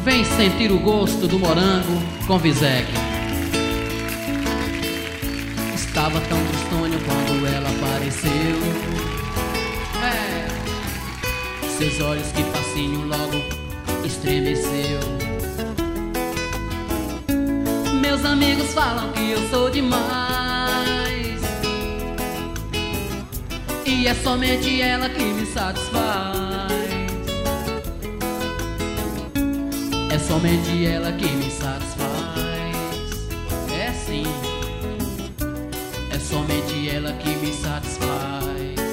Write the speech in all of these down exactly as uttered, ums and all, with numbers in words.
Vem sentir o gosto do morango com Vizek. Estava tão tristonho quando ela apareceu. É. Seus olhos que facinho logo estremeceu. Meus amigos falam que eu sou demais, e é somente ela que me satisfaz. É somente ela que me satisfaz. É sim, é somente ela que me satisfaz.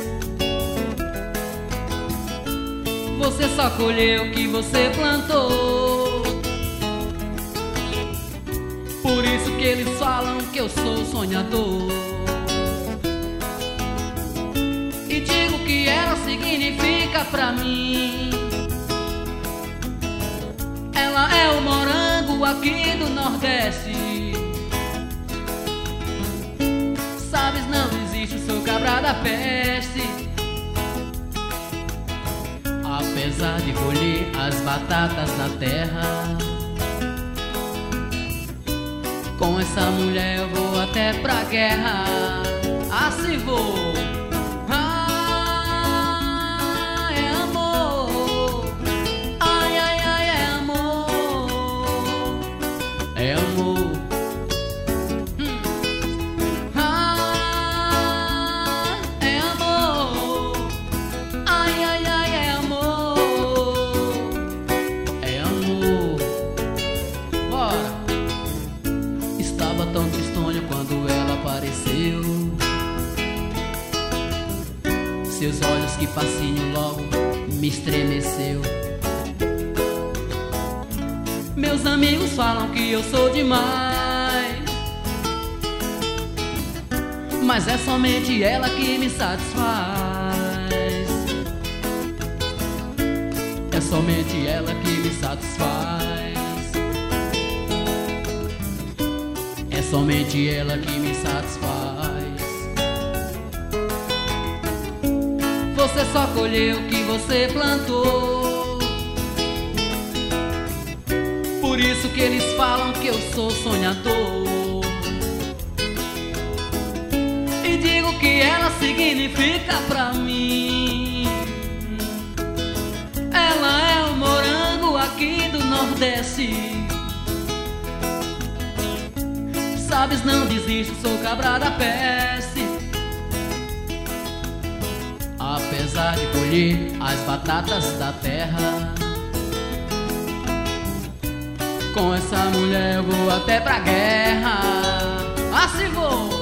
Você só colheu o que você plantou, por isso que eles falam que eu sou sonhador. E digo que ela significa pra mim. Ela é o morango aqui do Nordeste. Sabes, não existe, eu sou cabra da peste. Apesar de colher as batatas da terra, com essa mulher eu vou até pra guerra. Assim vou. Ah, é amor. Ai, ai, ai, é amor. É amor. Hum. Ah, é amor. Ai, ai, ai, é amor. É amor. Bora. Estava tão tristonho quando ela apareceu. Seus olhos que facinho logo me estremeceu. Meus amigos falam que eu sou demais, mas é somente ela que me satisfaz. É somente ela que me satisfaz. É somente ela que me satisfaz. Você só colheu o que você plantou, por isso que eles falam que eu sou sonhador. E digo que ela significa pra mim. Ela é o morango aqui do Nordeste. Sabes, não desisto, sou cabra da peste. Apesar de colher as batatas da terra, com essa mulher eu vou até pra guerra. Assim vou.